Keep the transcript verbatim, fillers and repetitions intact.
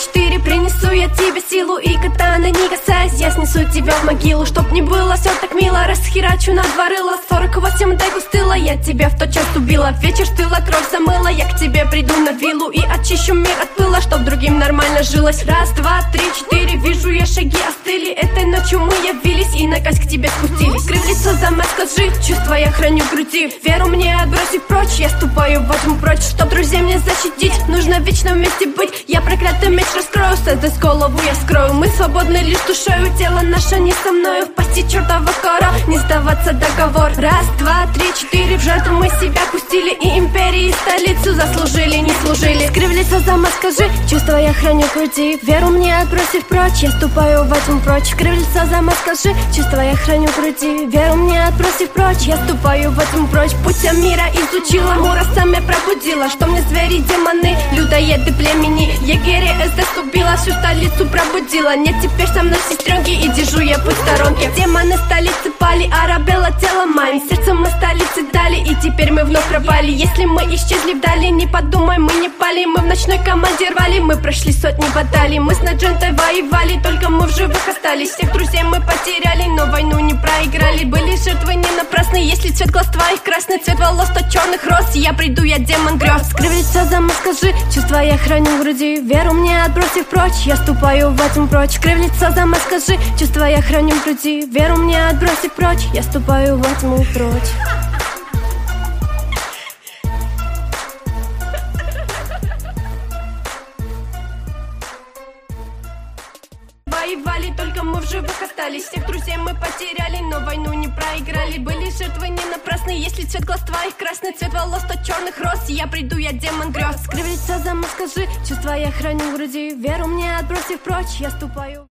четыре. Принесу я тебе силу и катана, не касаясь, я снесу тебя в могилу. Чтоб не было все так мило, расхерачу на два рыла. Сорок восемь дайгу стыла, я тебя в тот час убила. Вечер стыла, кровь замыла, я к тебе приду на виллу и очищу мир от пыла, чтоб другим нормально жилось. Раз, два, три, четыре, вижу я шаги остыли. Этой ночью мы явились и на кость к тебе спустились. Скрыв лицо за маской лжи, чувства я храню в груди. Веру мне отбросив прочь, я ступаю во тьму прочь. Чтоб друзей мне защитить, нужно вечно вместе быть. Я проклятый меч раскрою, создаст голову я скрою. Мы свободны лишь душою, тело наше не со мною. В пасти чертова кора, не сдаваться договор. Раз, два, три, четыре, в жертву мы себя пустили. И империи, и столицу заслужили, не служили. Скрыв лицо за маской лжи, чувства я храню в груди. Веру мне отбросив прочь, я ступаю во тьму прочь. Скрыв лицо за маской лжи, чувства я храню в груди. Веру мне отбросив прочь, я ступаю во тьму прочь. Путь мира изучила, мура сами пробудила. Что мне звери, демоны, людоеды племени. Егеря СД убила, всю столицу пробудила. Нет теперь со мной сестренки, и держу я путь в сторонке. Демоны столицы пали, Арабелла тело моим. Сердцем мы столицы дали, и теперь мы вновь пропали. Если мы исчезли вдали, не подумай, мы не пали. Мы в ночной команде рвали, мы прошли сотни баталий. Мы с Наджентой воевали, только мы в живых остались. Всех друзей мы потеряли, но войну не проиграли. Были жертвы не напрасны, если цвет глаз твоих красный, цвет волос то черных роз. Я приду, я демон грез. Скрыв лицо за маской лжи, чувства я храню в груди. Веру мне отбросив прочь, я ступаю в тьму прочь. Скрыв лицо за маской лжи, чувства я храню в груди. Веру мне отбросив прочь, я ступаю в тьму прочь. Воевали, только мы в живых остались. Всех друзей мы потеряли, но войну не проиграли. Были жертвы не напрасны, если цвет глаз твоих красный, цвет волос то черных роз. Я приду, я демон грез. Скрыв лицо за маской лжи, чувства я храню в груди. Веру мне отбросив прочь, я ступаю.